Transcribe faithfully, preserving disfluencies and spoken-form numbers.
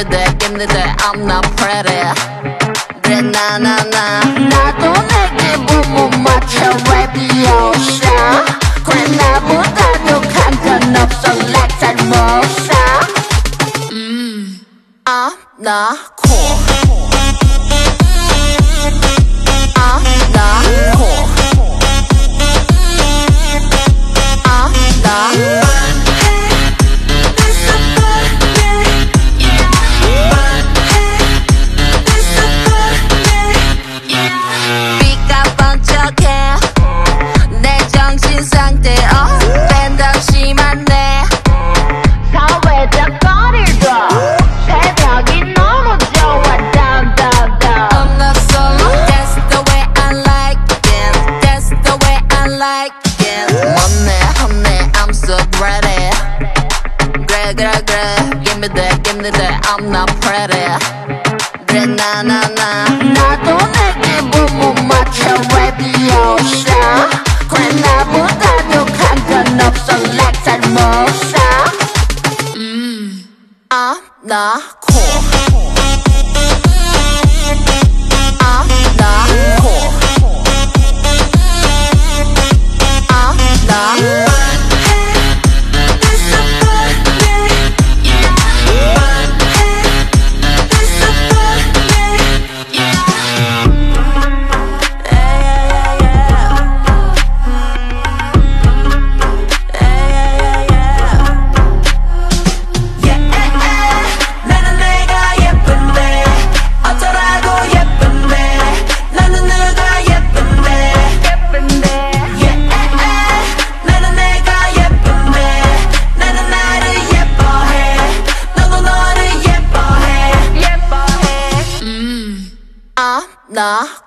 me that, give me that, I'm not pretty. 그래 나나나 나도 내게 못 맞춰 레비오샤. 그래 나보다도 간단 없어 like 잘못사. 음, I'm not cool. I'm not cool. I'm not 비가 번쩍해 내 정신 상태 언젠가 심한데 사회적 거리도 새벽이 너무 좋아 down down down. I'm not solo. That's the way I like it. That's the way I like it. 멋내 혼내 I'm so ready. 그래 그래 그래 give me that give me that I'm not pretty. 그래 나나나 나도 내게 못 맞춰 레비오샤. 그래 나보다도 간단 없어 like 잘못사. 음, I'm not cool. I'm not cool. I'm not I'm not